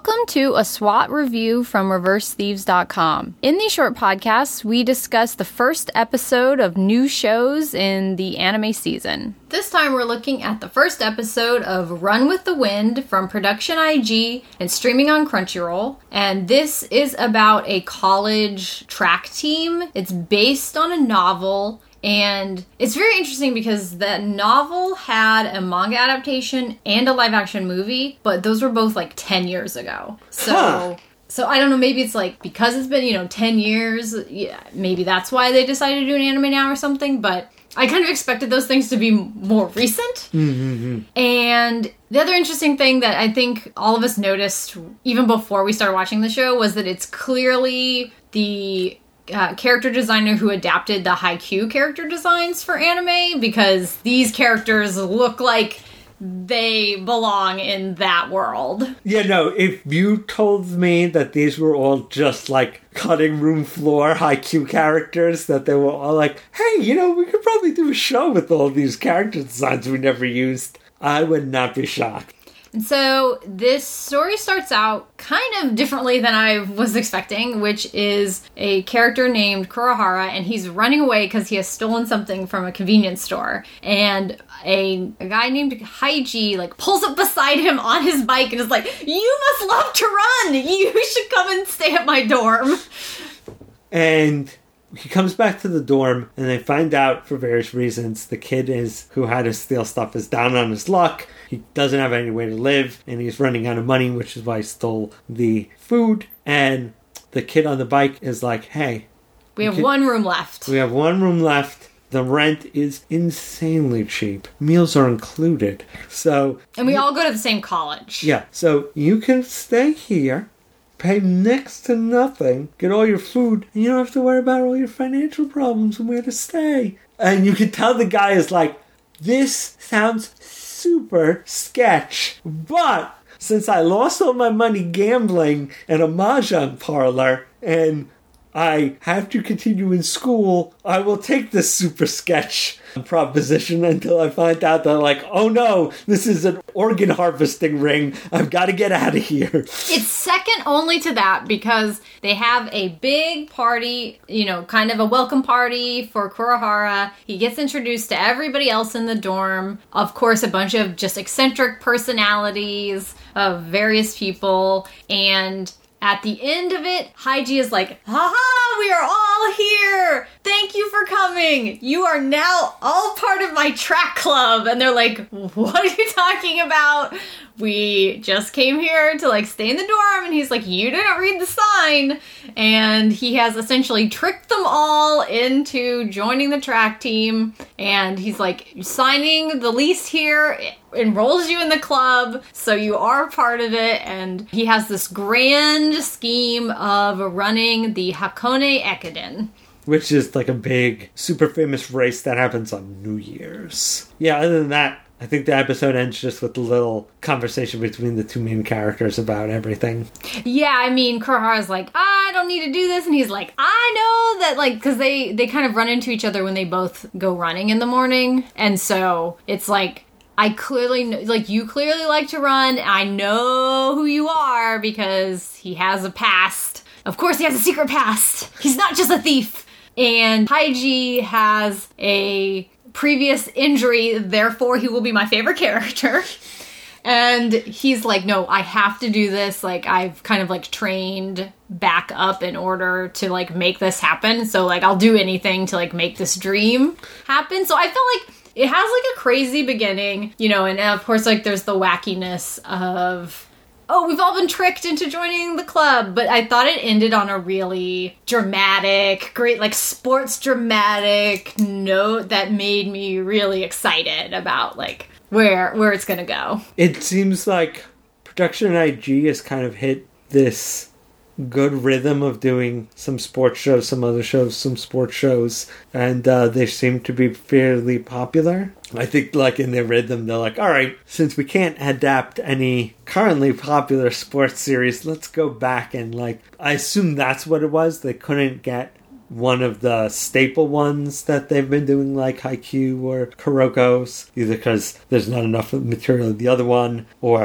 Welcome to a SWAT review from ReverseThieves.com. In these short podcasts, we discuss the first episode of new shows in the anime season. This time we're looking at the first episode of Run with the Wind from Production IG and streaming on Crunchyroll. And this is about a college track team. It's based on a novel. And it's very interesting because that novel had a manga adaptation and a live-action movie, but those were both like 10 years ago. So I don't know, maybe it's like because it's been, 10 years, yeah, maybe that's why they decided to do an anime now or something, but I kind of expected those things to be more recent. Mm-hmm. And the other interesting thing that I think all of us noticed even before we started watching the show was that it's clearly the character designer who adapted the Haikyuu character designs for anime, because these characters look like they belong in that world. Yeah, no, if you told me that these were all just like cutting room floor Haikyuu characters, that they were all like, hey, we could probably do a show with all these character designs we never used, I would not be shocked. And so this story starts out kind of differently than I was expecting, which is a character named Kurohara, and he's running away because he has stolen something from a convenience store. And a guy named Haiji pulls up beside him on his bike and is like, "You must love to run! You should come and stay at my dorm." And he comes back to the dorm, and they find out, for various reasons, the kid who had to steal stuff is down on his luck. He doesn't have anywhere to live, and he's running out of money, which is why he stole the food. And the kid on the bike is like, hey, we have one room left. We have one room left. The rent is insanely cheap. Meals are included. And we all go to the same college. Yeah, so you can stay here, pay next to nothing, get all your food, and you don't have to worry about all your financial problems and where to stay. And you can tell the guy is like, this sounds super sketch, but since I lost all my money gambling in a mahjong parlor and I have to continue in school, I will take this super sketch proposition until I find out that oh no, this is an organ harvesting ring. I've got to get out of here. It's second only to that because they have a big party, kind of a welcome party for Kurohara. He gets introduced to everybody else in the dorm. Of course, a bunch of just eccentric personalities of various people, and at the end of it, Haiji is like, "Ha-ha, we are all here! Thank you for coming! You are now all part of my track club!" And they're like, "What are you talking about? We just came here to stay in the dorm." And he's like, "You didn't read the sign." And he has essentially tricked them all into joining the track team. And he's like, signing the lease here enrolls you in the club, so you are part of it. And he has this grand scheme of running the Hakone Ekiden, which is a big, super famous race that happens on New Year's. Yeah, other than that, I think the episode ends just with a little conversation between the two main characters about everything. Yeah, Kurohara's like, "I don't need to do this," and he's like, "I know that," because they kind of run into each other when they both go running in the morning, and so it's I clearly know, you clearly like to run. I know who you are because he has a past. Of course he has a secret past. He's not just a thief. And Haiji has a previous injury, therefore he will be my favorite character. And he's like, "No, I have to do this. I've kind of trained back up in order to make this happen. So I'll do anything to make this dream happen." So I felt it has a crazy beginning, and of course there's the wackiness of, oh, we've all been tricked into joining the club. But I thought it ended on a really dramatic, great, sports dramatic note that made me really excited about where it's gonna go. It seems like Production IG has kind of hit this good rhythm of doing some sports shows, some other shows, some sports shows, and they seem to be fairly popular. I think in their rhythm, they're like, all right, since we can't adapt any currently popular sports series, let's go back and I assume that's what it was. They couldn't get one of the staple ones that they've been doing Haikyuu or Kuroko's, either because there's not enough material in the other one, or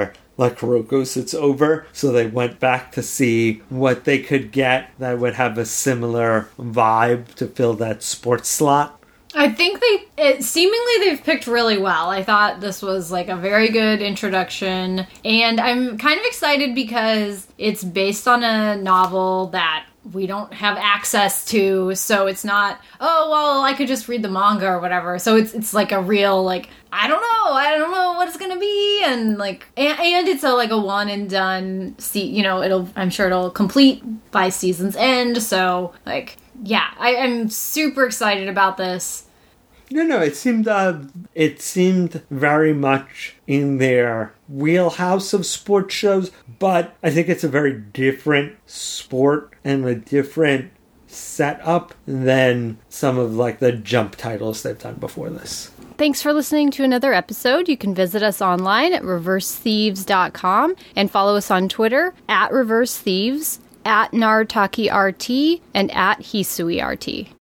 like Kuroko's It's Over. So they went back to see what they could get that would have a similar vibe to fill that sports slot. I think seemingly they've picked really well. I thought this was like a very good introduction, and I'm kind of excited because it's based on a novel that we don't have access to, so it's not, oh, well, I could just read the manga or whatever. So it's like a real, like, I don't know what it's gonna be, and like, and it's a one and done. I'm sure it'll complete by season's end. So like, yeah, I'm super excited about this. No, it seemed very much in their wheelhouse of sports shows, but I think it's a very different sport and a different setup than some of like the Jump titles they've done before this. Thanks for listening to another episode. You can visit us online at reversethieves.com and follow us on Twitter at reversethieves, at NartakiRT, and at HisuiRT.